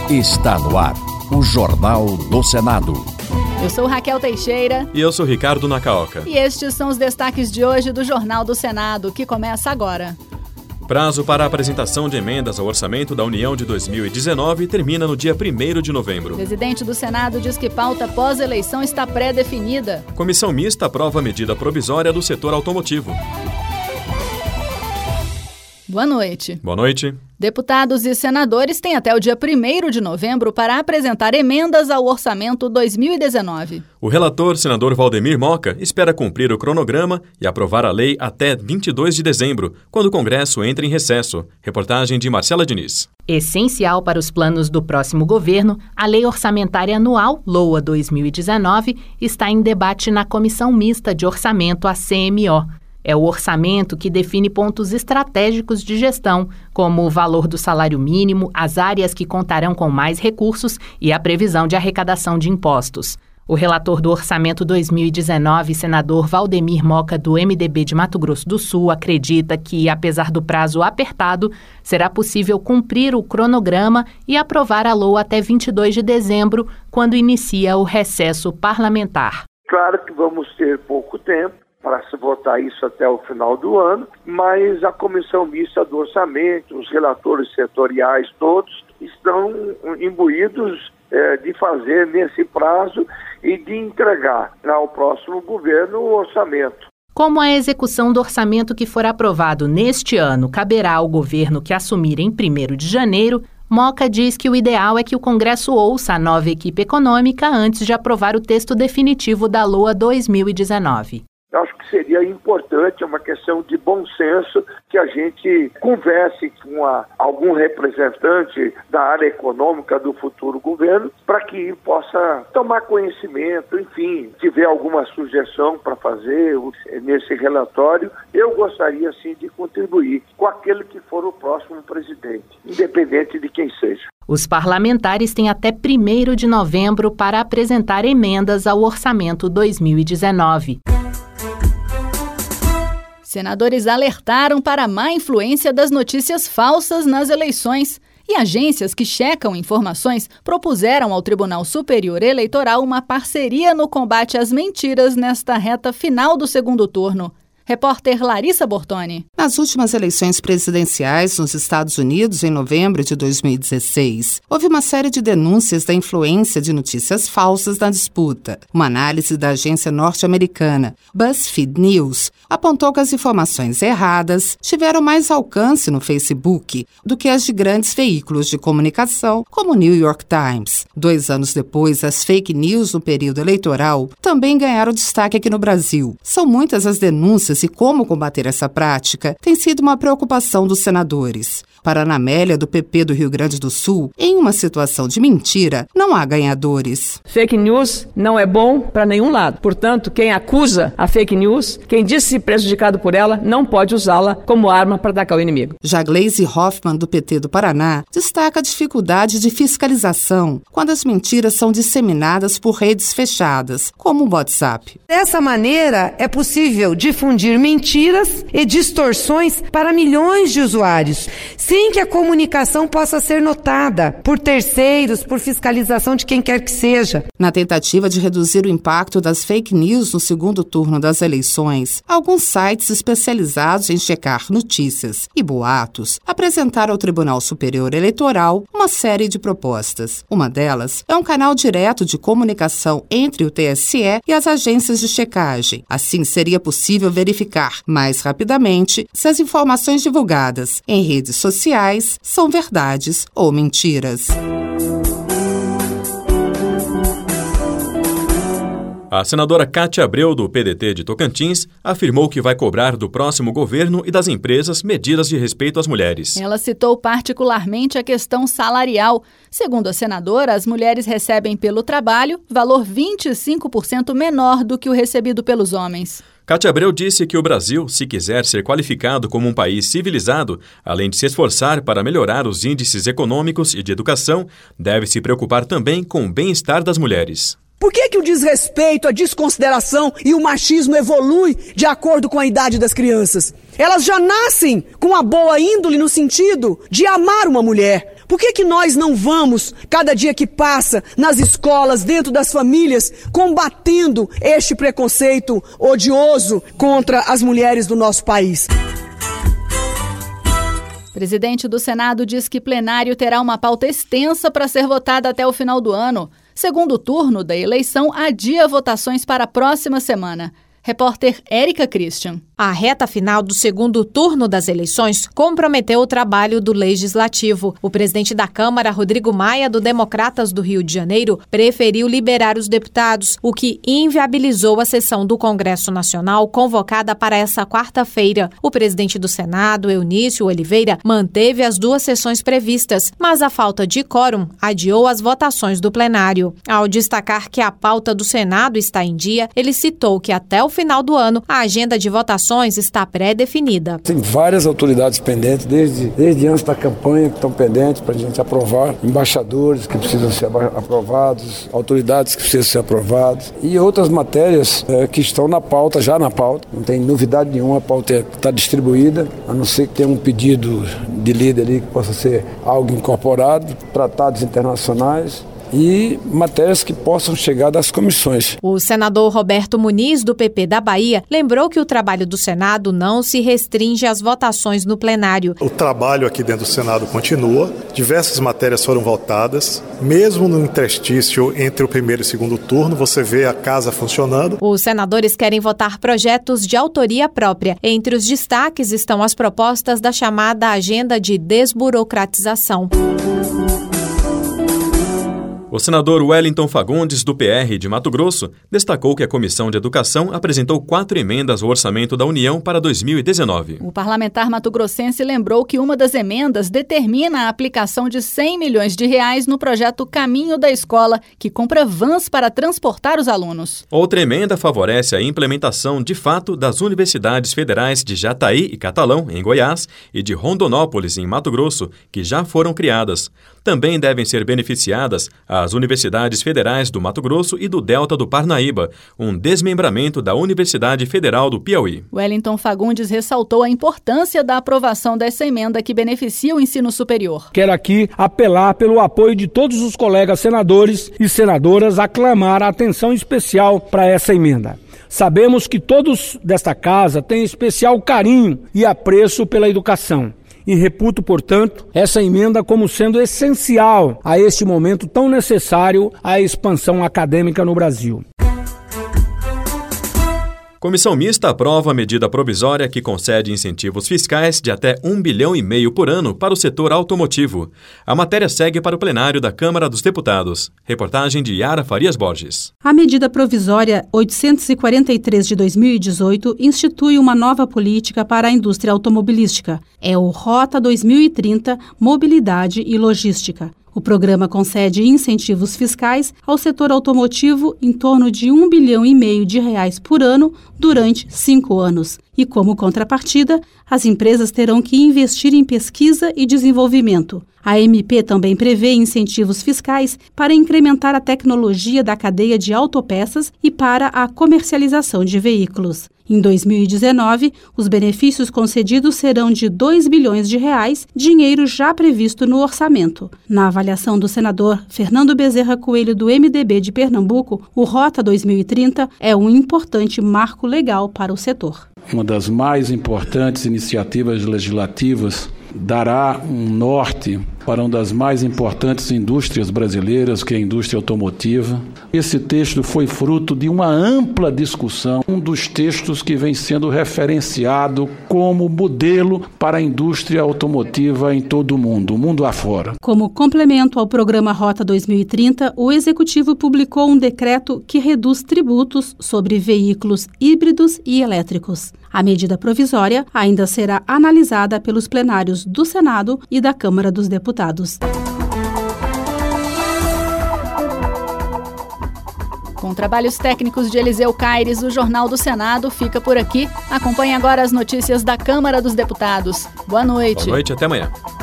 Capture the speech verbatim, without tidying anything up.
Está no ar, o Jornal do Senado. Eu sou Raquel Teixeira. E eu sou Ricardo Nacaoca. E estes são os destaques de hoje do Jornal do Senado, que começa agora. Prazo para a apresentação de emendas ao orçamento da União de dois mil e dezenove termina no dia primeiro de novembro. O presidente do Senado diz que pauta pós-eleição está pré-definida. Comissão mista aprova a medida provisória do setor automotivo. Boa noite. Boa noite. Deputados e senadores têm até o dia primeiro de novembro para apresentar emendas ao orçamento dois mil e dezenove. O relator, senador Valdemir Moca, espera cumprir o cronograma e aprovar a lei até vinte e dois de dezembro, quando o Congresso entra em recesso. Reportagem de Marcela Diniz. Essencial para os planos do próximo governo, a Lei Orçamentária Anual, LOA dois mil e dezenove, está em debate na Comissão Mista de Orçamento, a C M O. É o orçamento que define pontos estratégicos de gestão, como o valor do salário mínimo, as áreas que contarão com mais recursos e a previsão de arrecadação de impostos. O relator do Orçamento dois mil e dezenove, senador Valdemir Moca, do M D B de Mato Grosso do Sul, acredita que, apesar do prazo apertado, será possível cumprir o cronograma e aprovar a LOA até vinte e dois de dezembro, quando inicia o recesso parlamentar. Claro que vamos ter pouco tempo para se votar isso até o final do ano, mas a Comissão Mista do Orçamento, os relatores setoriais todos, estão imbuídos é, de fazer nesse prazo e de entregar ao próximo governo o orçamento. Como a execução do orçamento que for aprovado neste ano caberá ao governo que assumir em primeiro de janeiro, Moca diz que o ideal é que o Congresso ouça a nova equipe econômica antes de aprovar o texto definitivo da LOA dois mil e dezenove. Eu acho que seria importante, é uma questão de bom senso, que a gente converse com a, algum representante da área econômica do futuro governo, para que possa tomar conhecimento, enfim, tiver alguma sugestão para fazer nesse relatório, eu gostaria sim de contribuir com aquele que for o próximo presidente, independente de quem seja. Os parlamentares têm até primeiro de novembro para apresentar emendas ao orçamento dois mil e dezenove. Senadores alertaram para a má influência das notícias falsas nas eleições e agências que checam informações propuseram ao Tribunal Superior Eleitoral uma parceria no combate às mentiras nesta reta final do segundo turno. Repórter Larissa Bortoni. Nas últimas eleições presidenciais nos Estados Unidos, em novembro de dois mil e dezesseis, houve uma série de denúncias da influência de notícias falsas na disputa. Uma análise da agência norte-americana BuzzFeed News apontou que as informações erradas tiveram mais alcance no Facebook do que as de grandes veículos de comunicação, como o New York Times. Dois anos depois, as fake news no período eleitoral também ganharam destaque aqui no Brasil. São muitas as denúncias e como combater essa prática tem sido uma preocupação dos senadores. Para Ana Amélia, do P P do Rio Grande do Sul, em uma situação de mentira, não há ganhadores. Fake news não é bom para nenhum lado. Portanto, quem acusa a fake news, quem disse-se prejudicado por ela, não pode usá-la como arma para atacar o inimigo. Já Gleisi Hoffmann, do P T do Paraná, destaca a dificuldade de fiscalização quando as mentiras são disseminadas por redes fechadas, como o WhatsApp. Dessa maneira, é possível difundir mentiras e distorções para milhões de usuários, sem que a comunicação possa ser notada por terceiros, por fiscalização de quem quer que seja. Na tentativa de reduzir o impacto das fake news no segundo turno das eleições, alguns sites especializados em checar notícias e boatos apresentaram ao Tribunal Superior Eleitoral uma série de propostas. Uma delas é um canal direto de comunicação entre o T S E e as agências de checagem. Assim, seria possível verificar mais rapidamente se as informações divulgadas em redes sociais são verdades ou mentiras. A senadora Cátia Abreu, do P D T de Tocantins, afirmou que vai cobrar do próximo governo e das empresas medidas de respeito às mulheres. Ela citou particularmente a questão salarial. Segundo a senadora, as mulheres recebem pelo trabalho valor vinte e cinco por cento menor do que o recebido pelos homens. Cátia Abreu disse que o Brasil, se quiser ser qualificado como um país civilizado, além de se esforçar para melhorar os índices econômicos e de educação, deve se preocupar também com o bem-estar das mulheres. Por que que o desrespeito, a desconsideração e o machismo evoluem de acordo com a idade das crianças? Elas já nascem com a boa índole no sentido de amar uma mulher. Por que que nós não vamos, cada dia que passa, nas escolas, dentro das famílias, combatendo este preconceito odioso contra as mulheres do nosso país? O presidente do Senado diz que plenário terá uma pauta extensa para ser votada até o final do ano. Segundo turno da eleição adia votações para a próxima semana. Repórter Érica Christian. A reta final do segundo turno das eleições comprometeu o trabalho do Legislativo. O presidente da Câmara, Rodrigo Maia, do Democratas do Rio de Janeiro, preferiu liberar os deputados, o que inviabilizou a sessão do Congresso Nacional convocada para essa quarta-feira. O presidente do Senado, Eunício Oliveira, manteve as duas sessões previstas, mas a falta de quórum adiou as votações do plenário. Ao destacar que a pauta do Senado está em dia, ele citou que até o final do ano a agenda de votações está pré-definida. Tem várias autoridades pendentes, desde, desde antes da campanha, que estão pendentes para a gente aprovar, embaixadores que precisam ser aprovados, autoridades que precisam ser aprovadas e outras matérias é, que estão na pauta, já na pauta. Não tem novidade nenhuma, a pauta está distribuída, a não ser que tenha um pedido de líder ali que possa ser algo incorporado, tratados internacionais e matérias que possam chegar das comissões. O senador Roberto Muniz, do P P da Bahia, lembrou que o trabalho do Senado não se restringe às votações no plenário. O trabalho aqui dentro do Senado continua, diversas matérias foram votadas, mesmo no interstício entre o primeiro e o segundo turno, você vê a casa funcionando. Os senadores querem votar projetos de autoria própria. Entre os destaques estão as propostas da chamada Agenda de Desburocratização. O senador Wellington Fagundes, do P R de Mato Grosso, destacou que a Comissão de Educação apresentou quatro emendas ao orçamento da União para dois mil e dezenove. O parlamentar mato-grossense lembrou que uma das emendas determina a aplicação de cem milhões de reais no projeto Caminho da Escola, que compra vans para transportar os alunos. Outra emenda favorece a implementação de fato das universidades federais de Jataí e Catalão, em Goiás, e de Rondonópolis, em Mato Grosso, que já foram criadas. Também devem ser beneficiadas as universidades federais do Mato Grosso e do Delta do Parnaíba, um desmembramento da Universidade Federal do Piauí. Wellington Fagundes ressaltou a importância da aprovação dessa emenda que beneficia o ensino superior. Quero aqui apelar pelo apoio de todos os colegas senadores e senadoras a clamar a atenção especial para essa emenda. Sabemos que todos desta casa têm especial carinho e apreço pela educação. E reputo, portanto, essa emenda como sendo essencial a este momento tão necessário à expansão acadêmica no Brasil. Comissão Mista aprova a medida provisória que concede incentivos fiscais de até um bilhão e meio por ano para o setor automotivo. A matéria segue para o plenário da Câmara dos Deputados. Reportagem de Yara Farias Borges. A medida provisória oitocentos e quarenta e três de dois mil e dezoito institui uma nova política para a indústria automobilística. É o Rota dois mil e trinta Mobilidade e Logística. O programa concede incentivos fiscais ao setor automotivo em torno de um bilhão e meio de reais por ano durante cinco anos. E como contrapartida, as empresas terão que investir em pesquisa e desenvolvimento. A M P também prevê incentivos fiscais para incrementar a tecnologia da cadeia de autopeças e para a comercialização de veículos. Em dois mil e dezenove, os benefícios concedidos serão de dois bilhões de reais, dinheiro já previsto no orçamento. Na avaliação do senador Fernando Bezerra Coelho, do M D B de Pernambuco, o Rota dois mil e trinta é um importante marco legal para o setor. Uma das mais importantes iniciativas legislativas dará um norte para uma das mais importantes indústrias brasileiras, que é a indústria automotiva. Esse texto foi fruto de uma ampla discussão, um dos textos que vem sendo referenciado como modelo para a indústria automotiva em todo o mundo, o mundo afora. Como complemento ao programa Rota dois mil e trinta, o Executivo publicou um decreto que reduz tributos sobre veículos híbridos e elétricos. A medida provisória ainda será analisada pelos plenários do Senado e da Câmara dos Deputados. Com trabalhos técnicos de Eliseu Caires, o Jornal do Senado fica por aqui. Acompanhe agora as notícias da Câmara dos Deputados. Boa noite. Boa noite, até amanhã.